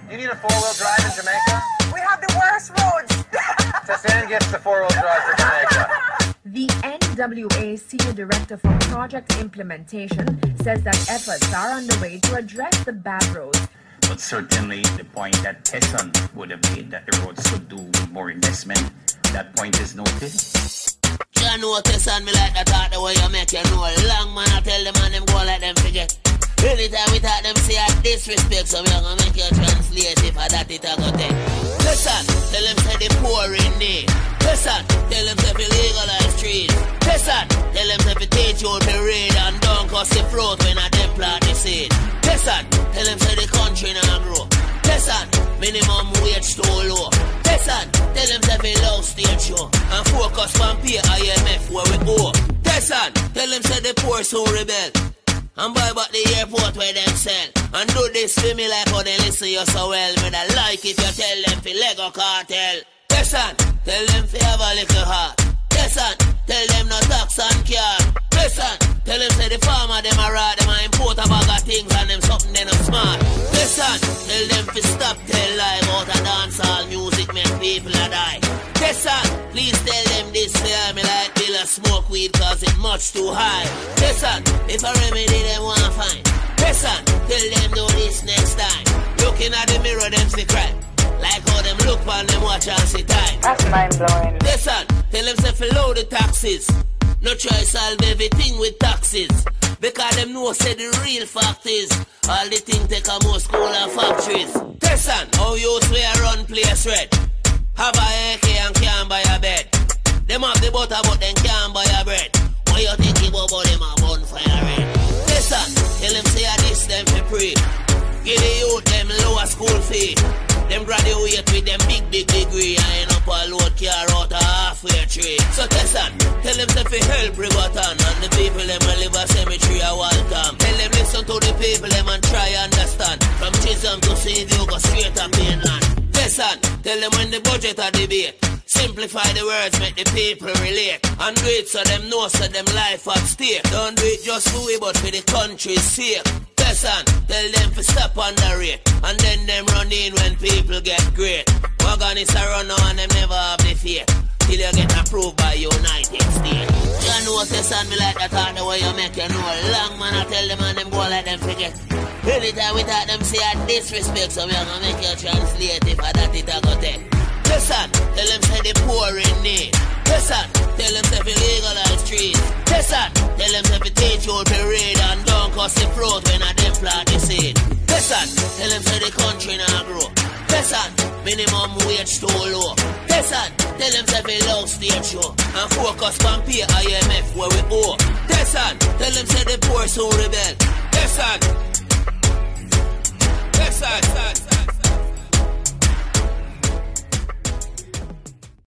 You need a four-wheel drive in Jamaica? We have the worst roads. Tessan gets the four-wheel drive for Jamaica. The NWA Senior Director for Project Implementation says that efforts are underway to address the bad roads. But certainly the point that Tessan would have made that the roads could do with more investment, that point is noted. You know Tessan, me like that talk the way you make you know. Long man, I tell them and them go like them forget. Anytime we talk them say I disrespect, so we are gonna make you translate if I that it I go take. Listen, tell them say the poor in need. Listen, tell them say we legalize trees. Listen, tell them say we teach you to read and don't cause the fruit when I them plant the seed. Listen, tell them say the country now grow. Listen, minimum wage too low. Listen, tell them say we love state show and focus on pay IMF where we go. Listen, tell them say the poor so rebel and buy back the airport where them sell. And do this for me like how they listen you so well. Me that like if you tell them for Lego cartel. Listen, tell them for have a little heart. Listen, tell them no tax on car. Listen, tell them say the farmer them a ride. Them a import a bag of things and them something they not smart. Listen, tell them for stop tell lie about a dancehall music make people a die. Listen, please tell them this fear me like Bill a smoke weed cause it much too high. Listen, if a remedy them wanna find. Listen, tell them do this next time. Looking at the mirror them see cry. Like how them look on them watch and see time. That's mind blowing. Listen, tell them say for low the taxes. No try solve everything with taxes. Because them know say the real fact is all the things take a more school and factories. Listen, how you swear run place red. Have a AK and can't buy a bed. Them have the butter but then can't buy a bread. What you think about them a bonfire red? Listen, tell them say I this them for free. Give the youth them lower school fee. Them graduate with them big degree and end up a load car out a halfway tree. So Tessan, tell them say fi help Riverton and the people them a live a cemetery a Waltham. Tell them listen to the people them and try understand. From Chisholm to Seaview go straight up inland. Tessan, tell them when the budget a debate. Simplify the words, make the people relate. And do it so them know so them life at stake. Don't do it just for we but for the country's sake. Tessan, tell them to stop on the rate. And then them run in when people get great. Wagon is a run now and them never have the faith. Till you get approved by United States. You know Tessan, me like that talk the way you make you know. Long man I tell them and them go like them forget. Anytime we talk them say I disrespect, so we are gonna make you translate if I that it I go take. Listen, tell them say the poor in need. Listen, tell them say we legalize trees. Listen, tell them say we teach you to read and don't cause the fruit when I them plant the seed. Listen, tell them say the country now grow. Listen, minimum wage too low. Listen, tell them say we love state show and focus on pay IMF where we owe. Listen, tell them say the poor so rebel. Listen,